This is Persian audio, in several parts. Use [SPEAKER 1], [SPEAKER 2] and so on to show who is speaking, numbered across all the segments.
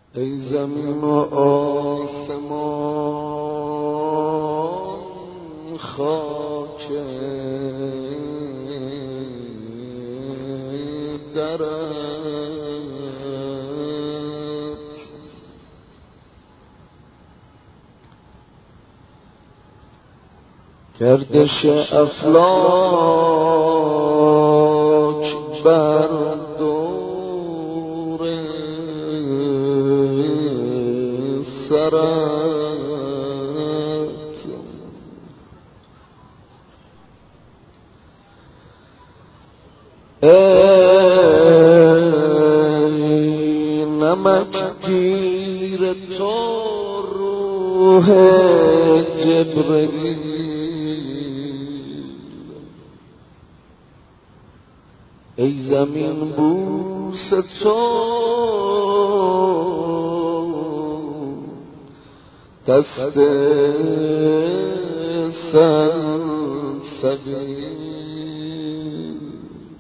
[SPEAKER 1] ای زمین و آسمان خاک درت، گردش افلاک بر دور سرت، ای نمکگیر تو روح جبرئیل، ای زمین بوس تو دست سلسبیل،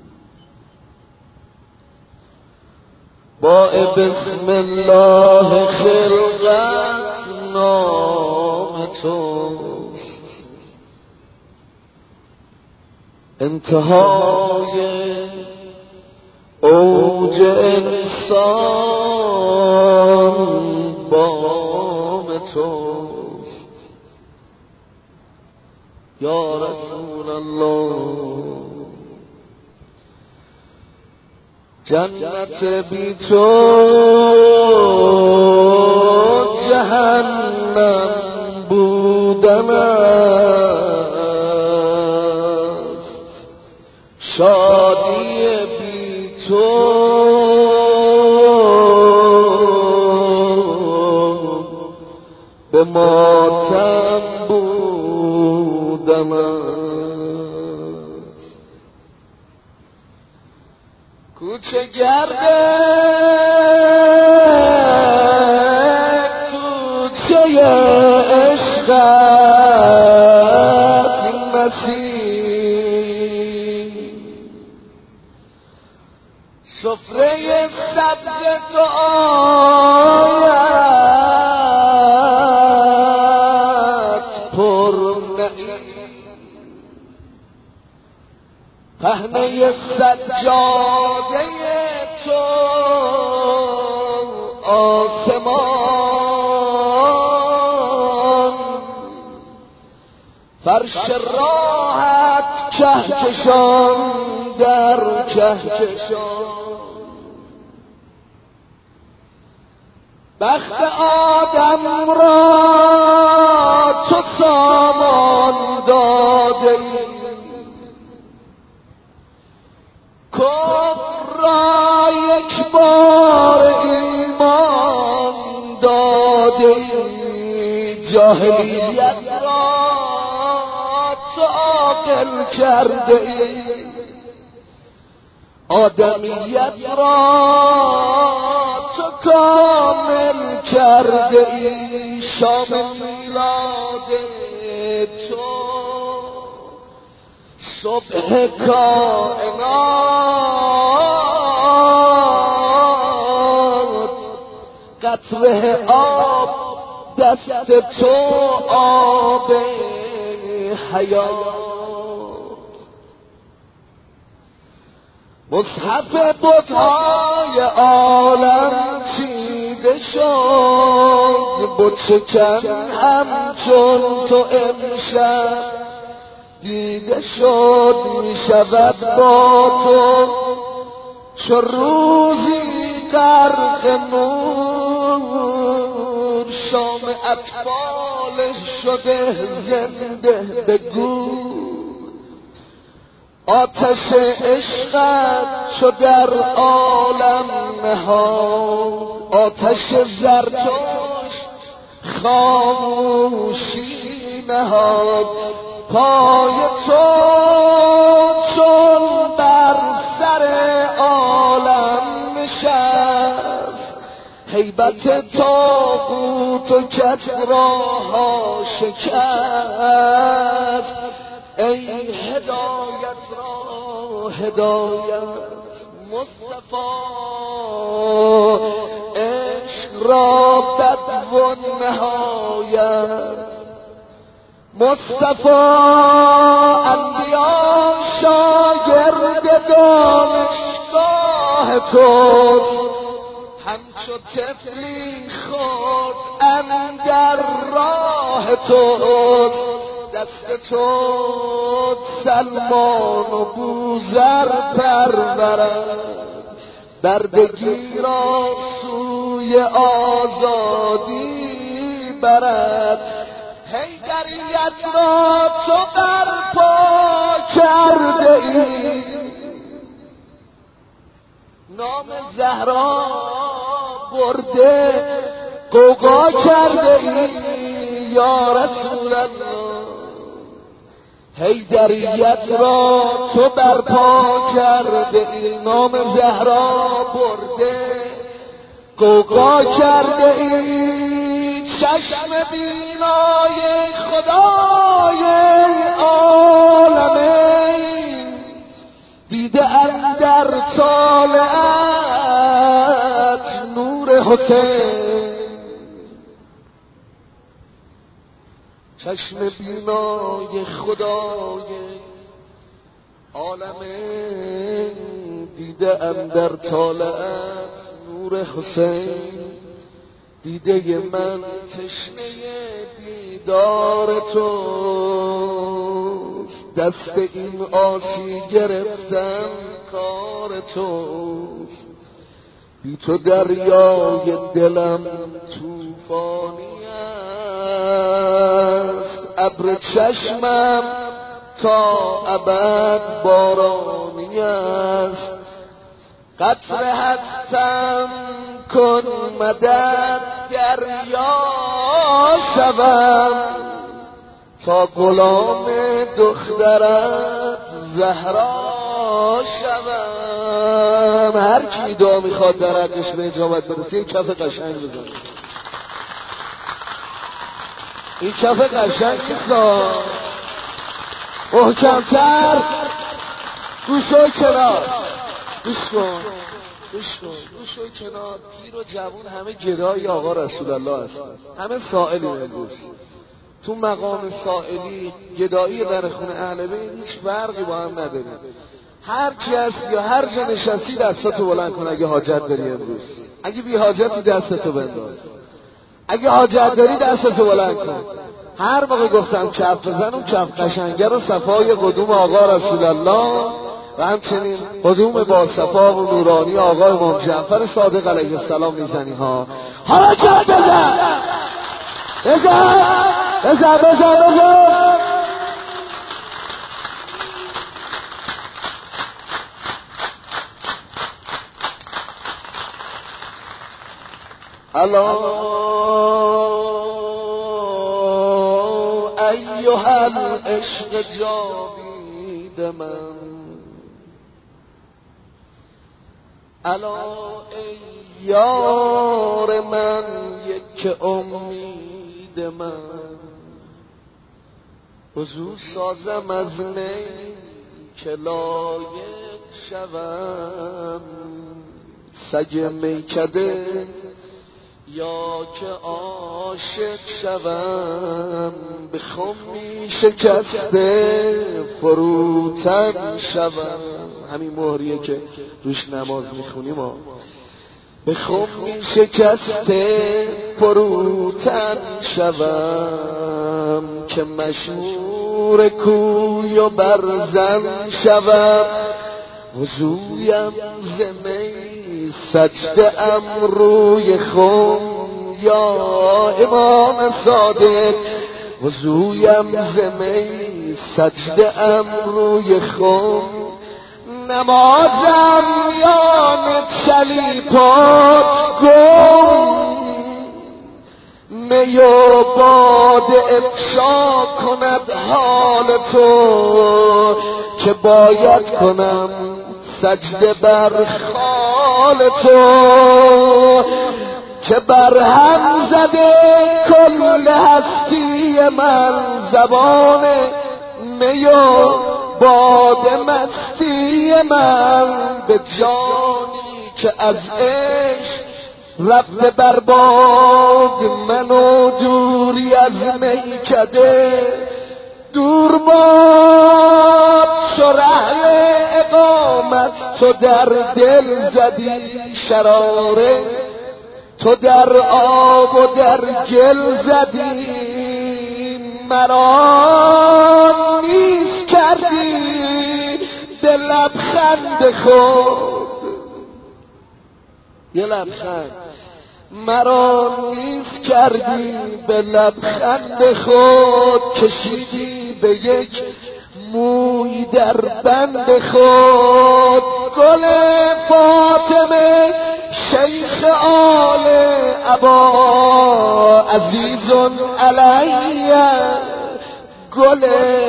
[SPEAKER 1] با بسم الله خلقت نام توست، انتهای اوج انسان بام توست. یا رسول الله جنت بی تو جهنم بودن است، شادی بی تو به ماتم بودن است. کوچه گرده کوچه عشقت نسیم، سفره سبز دعایت پر نعیم، پهنه سجاده تو آسمان، فرش راحت کهکشان در کهکشان، بخت آدم را تو سامان داده ای، کفر را یک بار ایمان داده ای، جاهلیت را تو عاقل کرده ای، آدمیت را تو کامل کرده ای، شام میلاد تو صبح کائنات، قطره آب دست تو آب حیات، مصحف بت‌های عالم چیده شد، بت شکن همچون تو امشب دیده شد، می شود با تو چو روزی غرق نور، شام اطفال شده زنده بگو، آتش عشقت چو در عالم نهاد، آتش زرتشت خاموشی نهاد، پای تو چون بر سر عالم نشست، هیبت طاغوت و کسراها شکست، ای هدایت را هدایت مصطفی، عشق را بدو و نهایت مصطفی انبیا شاگرد دانشگاه توست همچو طفلی خود اندر راه توست دست تو سلمان و بوذر پرورد بردگی را سوی آزادی برد حیدریت را تو برپا کرده ای نام زهرا برده غوغا کرده ای یا رسول الله حیدریت را تو برپا کرده ای نام زهرا برده غوغا کرده ای چشم بینای خدای عالمین دیده اندر طالعت نور حسین چشم بینای خدای عالمین دیده اندر طالعت نور حسین دیده من تشنه دیدار توست دست این آسی گرفتن کار توست بی تو دریای دلم طوفانی است ابر چشمم تا ابد بارانی است قطره هستم کن مدد دریا شوم تا غلام دخترت زهرا شوم هر کی دعا میخواد در حقش به اجابت برسه یک کف قشنگ بزن این کف قشنگ نیستا محکمتر گوشوی کنار گوش کن گوشوی کنار پیر و جوون همه گدای آقا رسول الله هست همه سائلی امروز تو مقام سائلی گدایی در خونه اهل بیت هیچ فرقی با هم نداره هر کی هست یا هر جا نشستی دستاتو بلند کن اگه حاجت داری امروز اگه بی حاجتی دستاتو بنداز اگه حاجت داری دستاتو بلند کن هر موقع گفتم کف بزن اون کف قشنگه رو صفای قدوم آقا رسول الله و همچنین قدوم با صفا و نورانی آقا امام جعفر صادق علیه السلام میزنی ها حرکت بزن بزن بزن بزن بزن الا ایها العشق جاوید من الا ای یار من یک امید من وضو سازم از می که لایق شوم سگ میکده یا که عاشق شوم به خمی شکسته فروتن شوم همین مهریه که روش نماز میخونیم به خمی شکسته فروتن شوم که مشهور کوی و برزن شوم وضویم زمی سجده ام روی خم یا امام صادق وضویم زمی سجده ام روی خم نمازم میان چلیپات گم می و باد افشا کند حال تو که باید کنم سجده بر خال تو که بر هم زده کل هستی من زبان می و باد مستی من به جانی که از عشق رفته بر باد من و دوری از میکده، دور باد چو رحل اقامت، تو در دل زدی شراره، تو در آب و در گل زدی، مرا نیز کردی به لبخند خود. یه لبخند مرا نیز کردی به لبخند خود، کشیدی به یک موی در بند خود. گل فاطمه شیخ آل ابا عزیز علیه، گل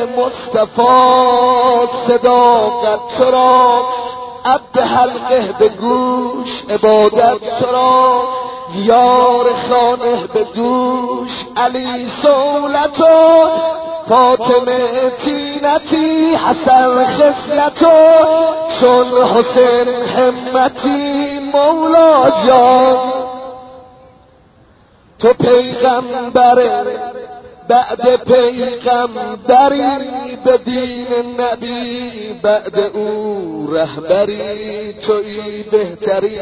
[SPEAKER 1] مصطفی صداقت تو را، عبد حلقه به گوش عبادت تو را، یار خانه به دوش علی سولتو، فاطمه تینتی حسن خصلتو، چون حسین همتی مولا جان. تو پیغمبر بعد پیغمبری، به دین نبی بعد او رهبری، تویی بهتری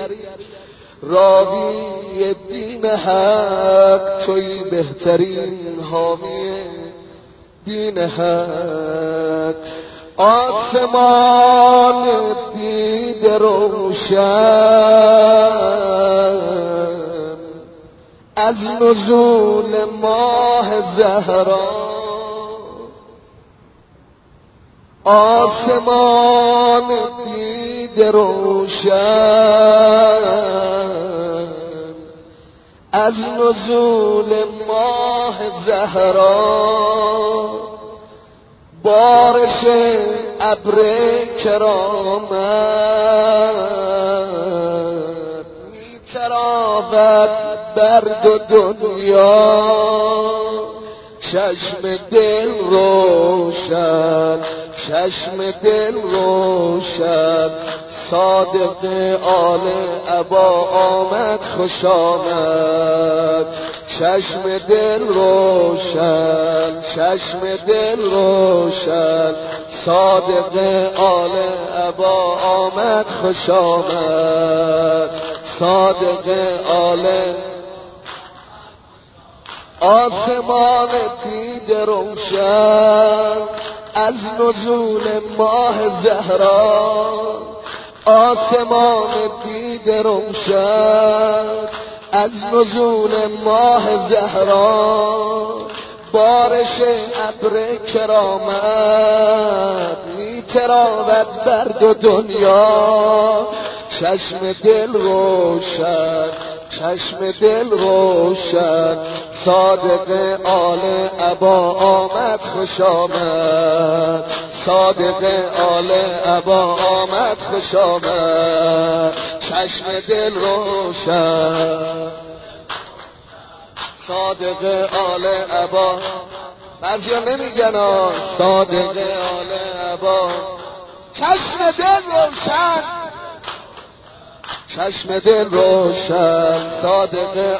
[SPEAKER 1] راوی دین حق، تویی بهترین حامی دین حق. آسمان دید روشن از نزول ماه زهرا، آسمان دید روشن از نزول ماه زهرا، بارش ابر کرامت میتراود بر دو دنیا، چشم دل روشن چشم دل روشن، صادق آل ابا آمد خوش آمد. چشم دل روشن چشم دل روشن، صادق آل ابا آمد خوش آمد. صادق آل آسمان دید روشن از نزول ماه زهرا، آسمان دید روشن از نزول ماه زهرا، بارش ابر کرامت میتراود بر دو دنیا. چشم دل روشن چشم دل روشن، صادق آل ابا آمد خوش آمد. صادق آل ابا آمد خوش آمد. چشم دل روشن صادق آل ابا، بعضیا نمیگن صادق آل ابا. چشم دل روشن چشم دل روشن، صادق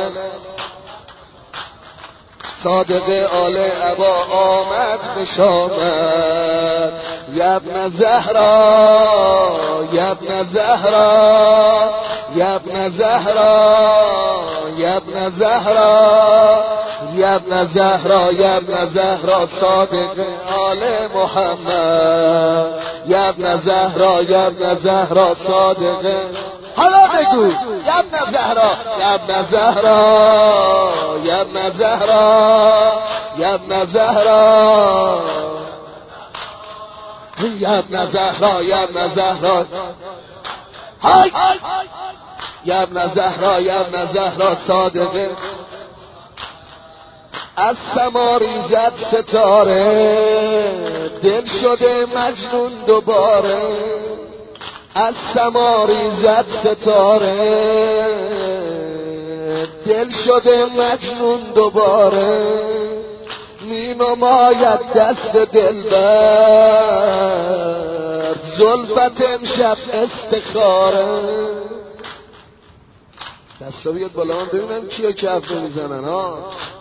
[SPEAKER 1] آل ابا آمد خوش آمد. یبن زهرا یبن زهرا یبن زهرا یبن زهرا یبن زهرا یبن زهرا، صادق آل محمد. یبن زهرا یبن زهرا، صادق حالا بگو یبن زهرا یبن زهرا یبن زهرا یبن زهرا یبن زهرا یبن زهرا، های یبن زهرا یبن زهرا، صادق از سما ریزد ستاره، دل شده مجنون دوباره. از سما ریزد ستاره، دل شده مجنون دوباره. می نماید دست دلبر، زلفت امشب استخاره. دستا بیاد بالا من ببینم کیا کف میزنن ها.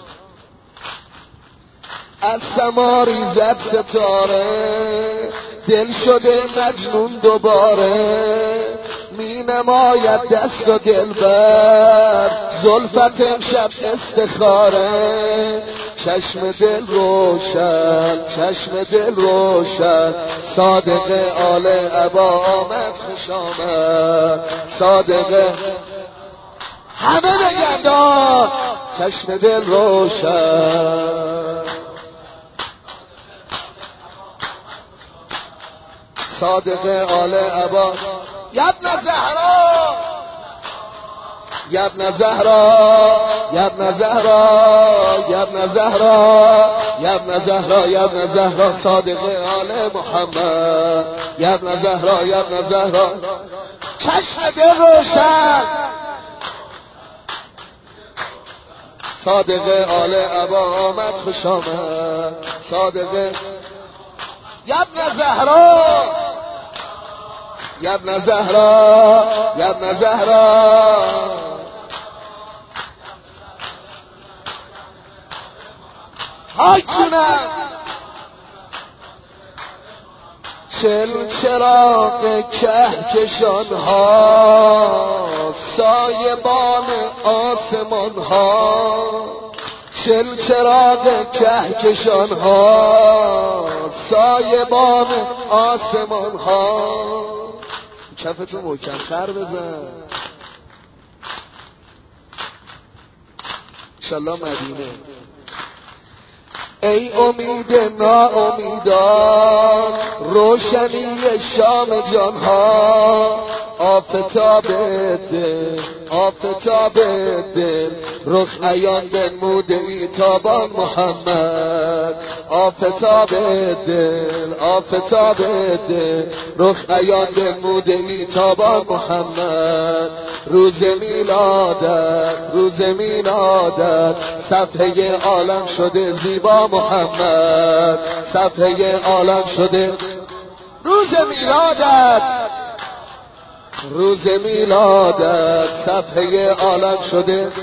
[SPEAKER 1] از سماری زد ستاره، دل شده مجنون دوباره، می نماید دست و دل بر زلفت امشب استخاره. چشم دل روشن، چشم دل روشن، صادق آل ابا آمد خوش آمد. صادق همه بگن دار، چشم دل روشن، صادق آل ابا. یبن زهرا، یبن زهرا، یبن زهرا، یبن زهرا، یبن زهرا، یبن زهرا، صادق آل محمد. یبن زهرا، یبن زهرا، چشم دل روشن، صادق آل ابا آمد خوش آمد. صادق یبن زهرا، یبن زهرا، یبن زهرا، های جونم. چل چراغ کهکشان ها، سایبان آسمان ها، چل چراغ کهکشان ها، سایبان آسمان ها. کفتون محکم خر بزن انشالله مدینه. ای امید ناامیدان، روشنی شام جانها، آفتاب دل، آفتاب دل، رخ عیان بنموده ای تابان محمد. آفتاب دل، آفتاب دل، رخ عیان بنموده ای تابان محمد. روز میلادت، روز میلادت، صفحه عالم شده زیبا محمد. صفحه عالم شده روز میلادت، روز میلادت، صفحه عالم شده،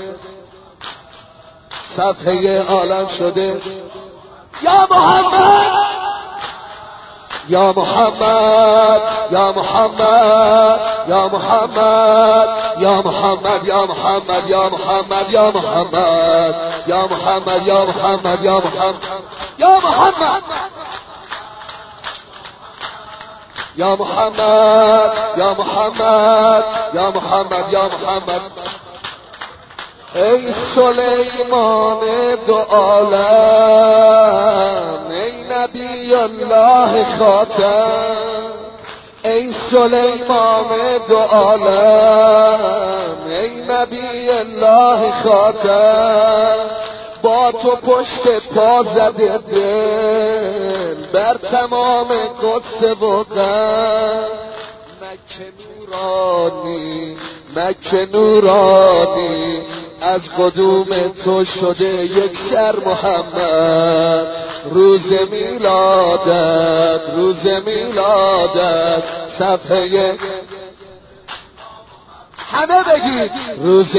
[SPEAKER 1] صفحه عالم شده. یا محمد، یا محمد، یا محمد، یا محمد، یا محمد، یا محمد، یا محمد، یا محمد، یا محمد، یا محمد، یا محمد، یا محمد، یا محمد، یا محمد، یا محمد، یا محمد. ای سلیمان دو عالم، ای نبی الله خاتم، ای سلیمان دو عالم، ای نبی الله خاتم. با تو پشت پا زده دل بر تمام قدس و غم. مکه نورانی، مکه نورانی، از قدوم تو شده یک سر محمد. روز میلادت، روز میلادت، صفحه همه بگید روز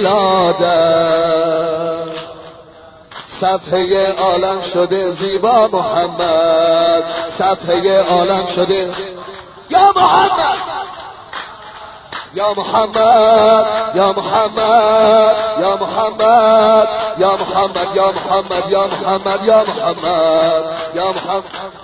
[SPEAKER 1] میلادت، صفحه عالم شده زیبا محمد. صفحه عالم شده یا محمد، یا محمد، یا محمد، یا محمد، یا محمد، یا محمد، یا محمد، یا محمد، یا محمد.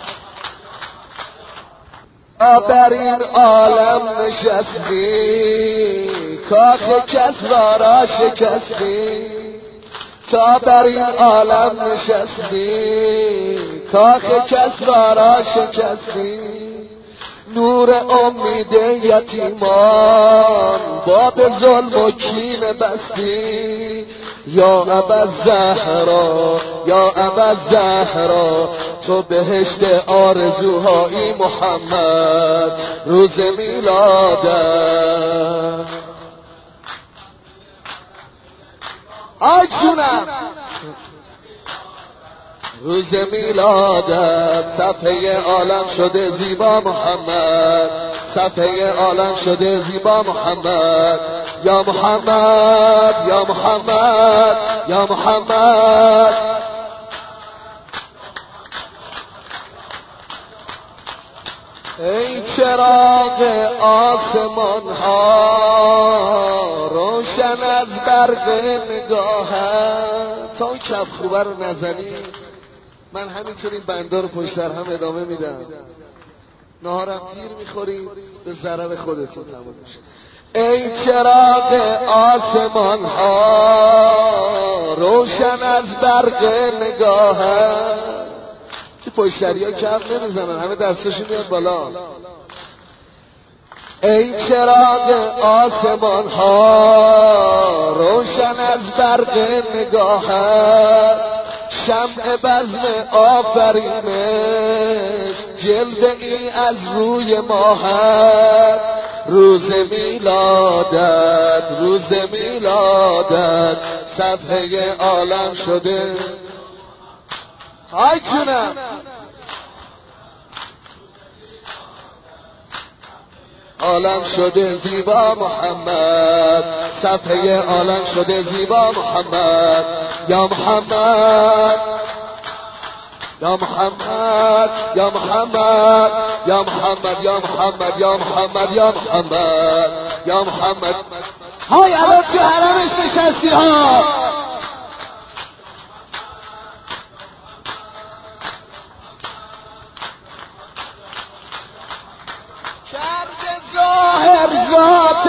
[SPEAKER 1] بر این عالم نشستی، کاخ کسری را شکستی. تا بر این عالم نشستی، کاخ کسری را شکستی. نور امید یتیمان، باب ظلم و کین بستی. یا ابا زهرا، یا ابا زهرا، تو بهشت آرزوهای محمد. روز میلادت آی جونم، روز میلادت، صفحه عالم شده زیبا محمد. صفحه عالم شده زیبا محمد. یا محمد یا محمد یا محمد. ای چراغ آسمان ها روشن از برق نگاهت. تا اون کف خوبه رو نزنی من همینطور این بنده رو پشت سر هم ادامه میدم. نهارم دیر میخورید به ضرر خودتون تمام میشه. ای چراغ آسمان ها روشن از برق نگاهت. که پشتری ها کف نمیزنن همه دستشون میاد بالا. ای چراغ آسمان ها روشن از برق نگاهت. شمع بزم آفرینش جلوه ای از روی ماهت. روز میلادت روز میلادت صفحه عالم شده. های جونم عالم شده زیبا محمد. صفحه عالم شده زیبا محمد. یا محمد یا محمد یا محمد یا محمد یا محمد یا محمد یا محمد یا محمد. های الان تو حرمش نشستی ها. کرد ظاهر ذات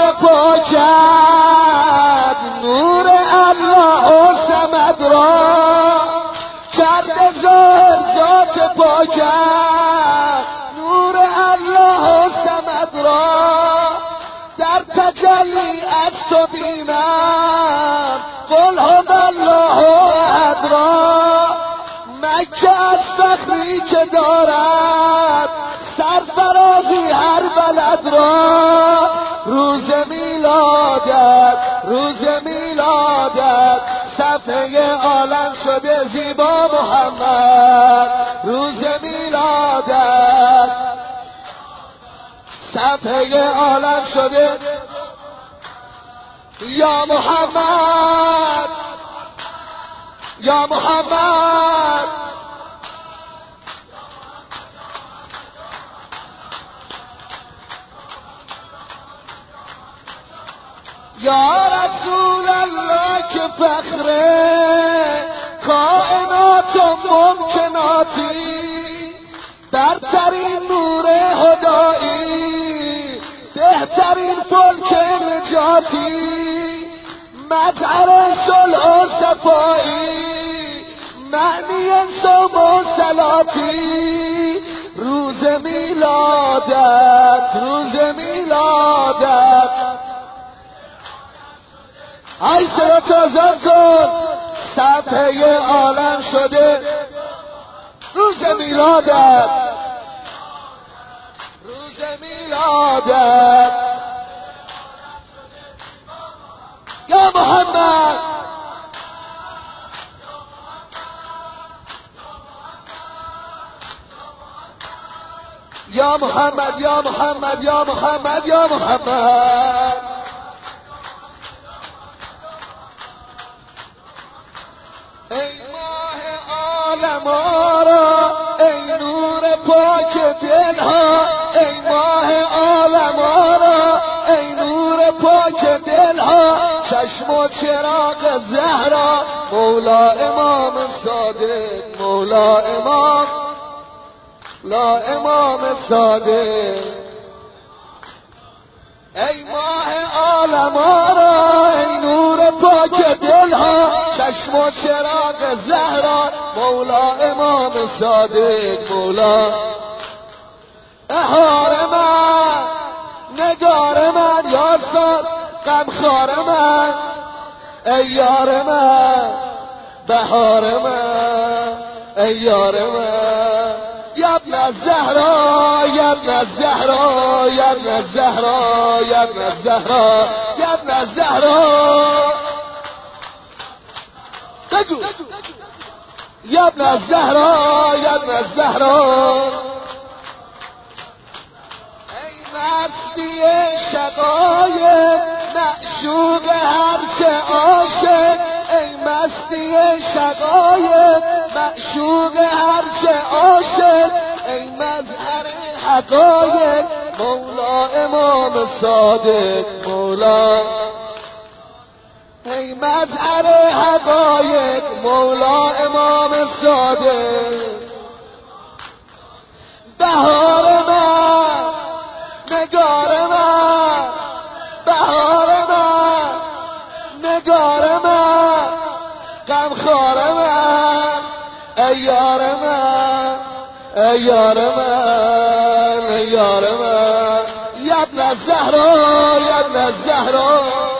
[SPEAKER 1] پاکت نور الله و صمد را. کرد ظاهر ذات پاکت نور الله و صمد را. در تجلی از تو بینم قل هو الله احد را. مکه از فخری که دارد سرفرازی هر بلد را. روز میلادت روز میلادت صفحه عالم شده زیبا محمد. روز میلادت صفحه عالم شده. یا محمد یا محمد یا رسول الله که فخر کائنات و ممکناتی. برترین نور هدایی بهترین فلک نجاتی. مظهر صلح و صفایی معنی صوم و صلاتی. روز میلادت روز میلادت. ای صدا تازم کن. صفحه عالم شده روز میلادت روز میلادت. یا محمد یا محمد یا محمد یا محمد یا محمد. ای ماه عالم را ای نور پاک دلها. ای ماه عالم را ای نور پاک دلها. چشم و چراغ زهرا مولا امام صادق. مولا امام لا امام صادق. ای ماه عالم را ای نور پاک دلها. چشم و چراغ زهرا مولا امام صادق. مولا احار من نگار من یاسر غمخوار من. ای یار من بهار من ای یار من. یا ابن الزهرا یا ابن الزهرا یا ابن الزهرا یا ابن الزهرا یا ابن الزهرا. بگو یا ابن الزهرا یا ابن الزهرا. ای مستی شقایق معشوق هرچه عاشق ای مستی شقایق، معشوق هرچه عاشق ای مظهر حقایق، مولا امام صادق مولا ای مظهر حقایق، مولا امام صادق. بهار من نگار من، بهار من نگار من، غمخوار من ای یار من، ای یار من، ای یار من، یا ابن الزهرا، یا ابن الزهرا.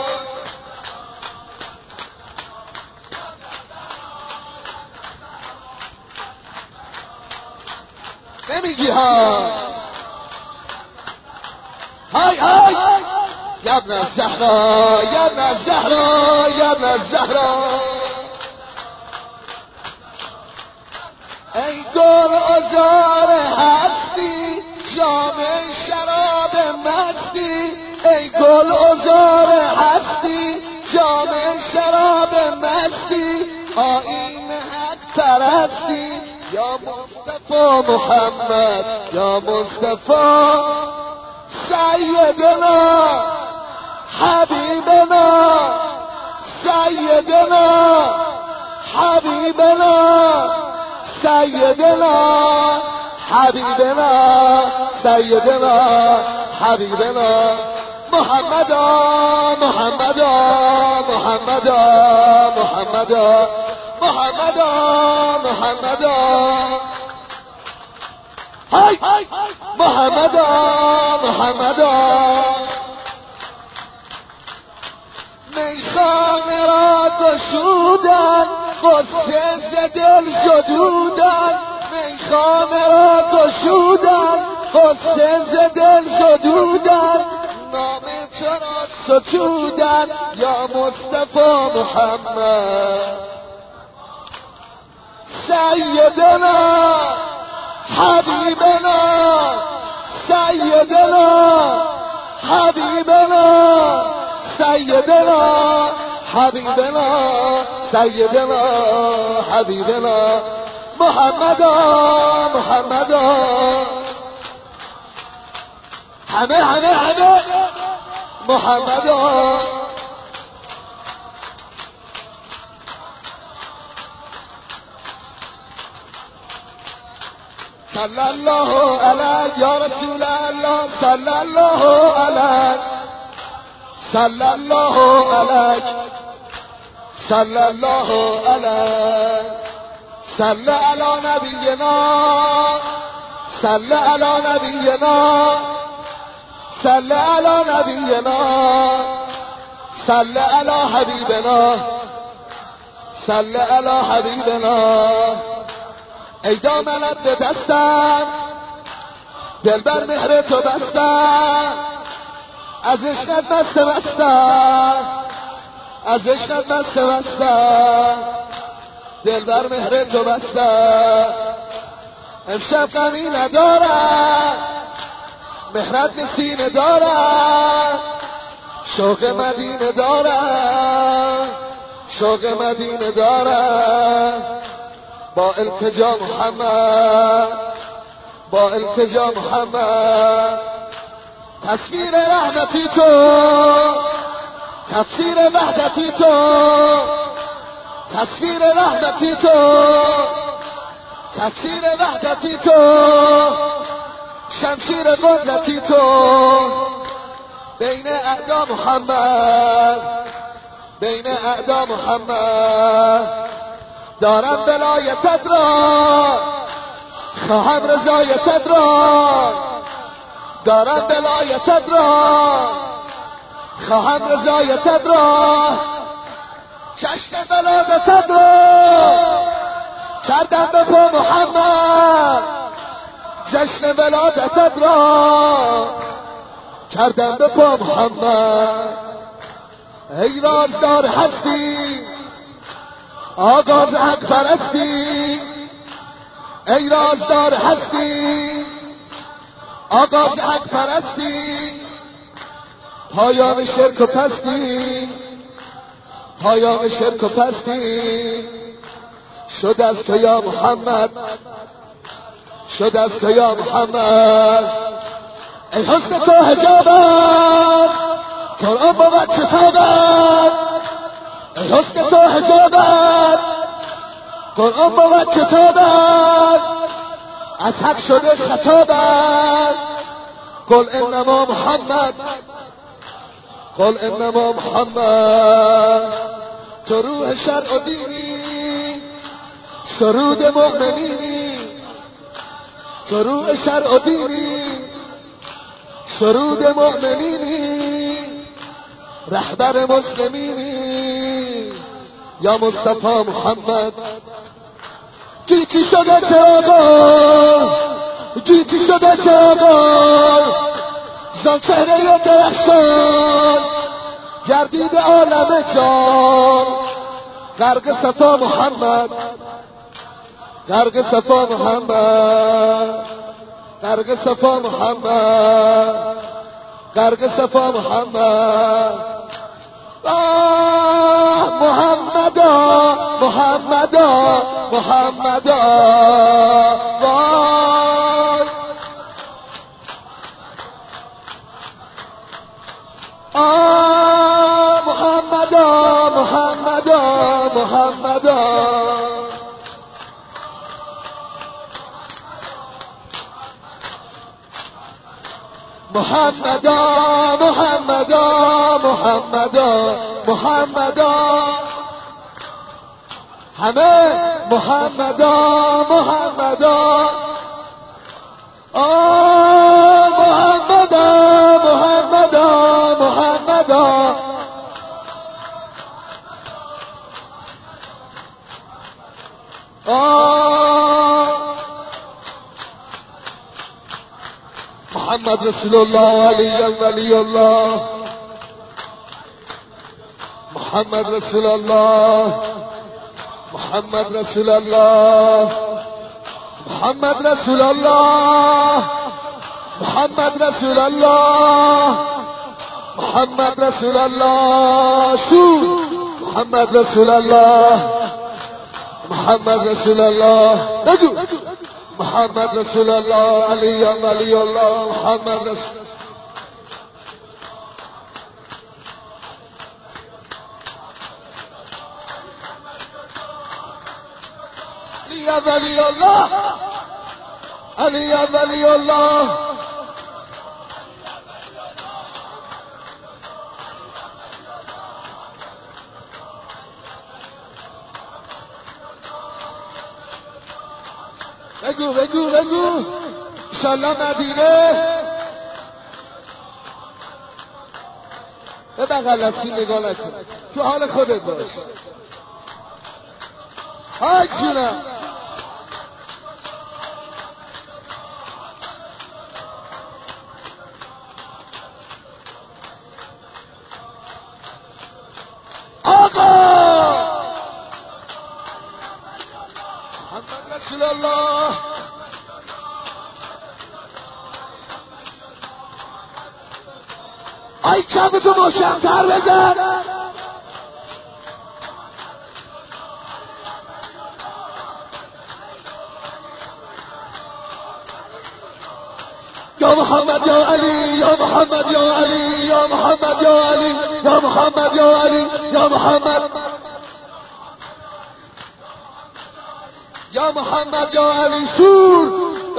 [SPEAKER 1] نمیگی ها های های یا ابن الزهرا، یا ابن الزهرا، یا ابن الزهرا. ای گل عذار هستی جام شراب مستی، ای گل عذار هستی جام شراب مستی، آیین حق پرستی یا مصطفی محمد، یا مصطفی سیدنا حبیبنا، سیدنا حبیبنا، سیدنا حبیبنا، سیدنا حبیبنا، محمدا محمدا محمدا محمدا محمدا محمدا های محمدا محمدا. میخانه را گشودن غصه ز دل زدودن، میخانه را گشودن غصه ز دل زدودن، نام تو را ستودن یا مصطفی محمد، سیدنا حبیبنا، سیدنا حبیبنا، سیدنا حبیبنا، سیدنا حبیبنا، محمدا محمدا. همه همه همه محمدا. صلی الله علیک یا رسول الله، صلی الله علیک، صلی الله علیک، صلی الله علیک، صلی علی نبینا، صلی علی نبینا، صلی علی نبینا، صلی علی حبیبنا، صلی علی حبیبنا. ای دامنت به دستم دل بر مهر تو بستم، از عشقت بسته بستم، از عشقت بسته بستم، دل بر مهر تو بستم. امشب غمی ندارم مهرت سینه دارم، شوق مدینه دارم، شوق مدینه دارم. با التجا محمد، با التجا محمد، تصویر رحمتی تو، تفسیر وحدتی تو، تصویر رحمتی تو، تفسیر وحدتی تو، شمشیر قدرتی تو، بین اعدا محمد، بین اعدا محمد. دارم ولایتت را خواهم رضایتت را، دارم ولایتت را خواهم رضایتت را، جشن ولادتت را کردم به پا محمد، جشن ولادتت را کردم به پا محمد. ای رازدار هستی آغاز حق پرستی، ای رازدار هستی آغاز حق پرستی، پایان شرک و پستی، پایان شرک و پستی شد از تو یا محمد، شد از تو یا محمد. ای حسن تو حجابت، قرآن بود کتابت. ای حسن تو حجابت، قرآن بود کتابت. از حق شده خطابت. قل انما محمد، قل انما محمد. تو روح شرع و دینی، سرود مؤمنینی. تو روح شرع و دینی، سرود مؤمنینی. رهبر مسلمینی یا مصطفی محمد. گیتی شده چراغان، گیتی شده چراغان، زان چهره درخشان گردید عالم جان. غرق صفا محمد، غرق صفا محمد، غرق صفا محمد، غرق صفا محمد. محمدا محمدا محمدا. محمدا محمدا محمدا. محمدا محمدا محمدا محمدا. همه محمدا محمدا. محمدا محمدا محمدا. محمد رسول الله علی ولی الله. محمد رسول الله، محمد رسول الله، محمد رسول الله، محمد رسول الله، محمد رسول الله. شو محمد رسول الله، محمد رسول الله. بگو محمد رسول الله علی ولی الله. محمد رسول علی ولی الله، علی ولی الله. بگو بگو بگو انشالله مدینه. به بغل دستی نگاه نکن، تو حال خودت باش. های جونم. آقا محمد رسول الله. ای کفتو محکم‌تر بزن. یا محمد یا علی، یا محمد یا علی، یا محمد یا علی، یا محمد یا علی، یا محمد، یا محمد یا علی. شور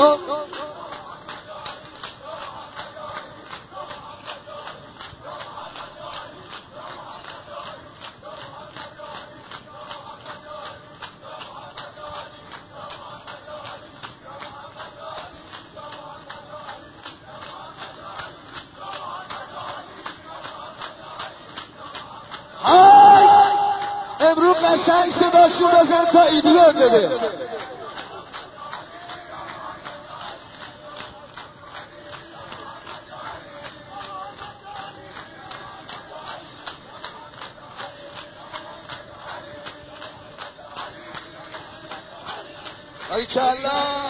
[SPEAKER 1] امروز قشنگ صداشون بزن تا ایدیون بده. باریکالله.